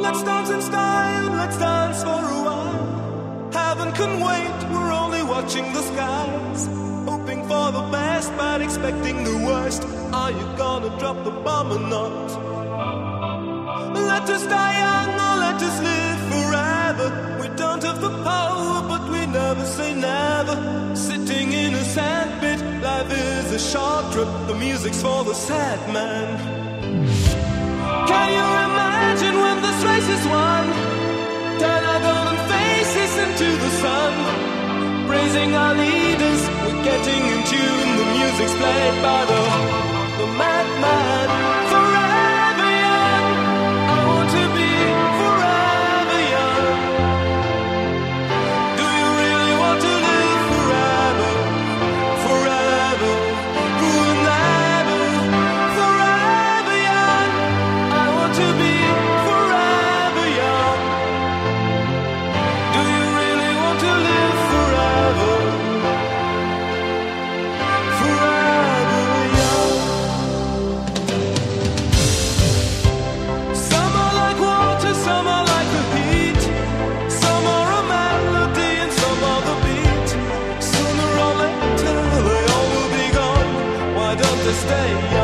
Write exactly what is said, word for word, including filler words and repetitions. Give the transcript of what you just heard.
let's dance in style, let's dance for a while. Heaven can wait, we're only watching the skies, hoping for the best but expecting the worst. Are you gonna drop the bomb or not? Let us die young or let us live forever. We don't have the power but we never say never. Sitting in a sandpit, life is a short trip. The music's for the sad man. Can you imagine when this race is won? Turn our golden faces into the sun, praising our leaders, we're getting in tune. The music's played by the, the madman. Forever young, I want to be forever young. Do you really want to live forever? Forever, forever, forever young. I want to be forever young. Do you really want to live forever? Forever young. Some are like water, some are like the heat. Some are a melody and some are the beat. Sooner or later they all will be gone. Why don't they stay?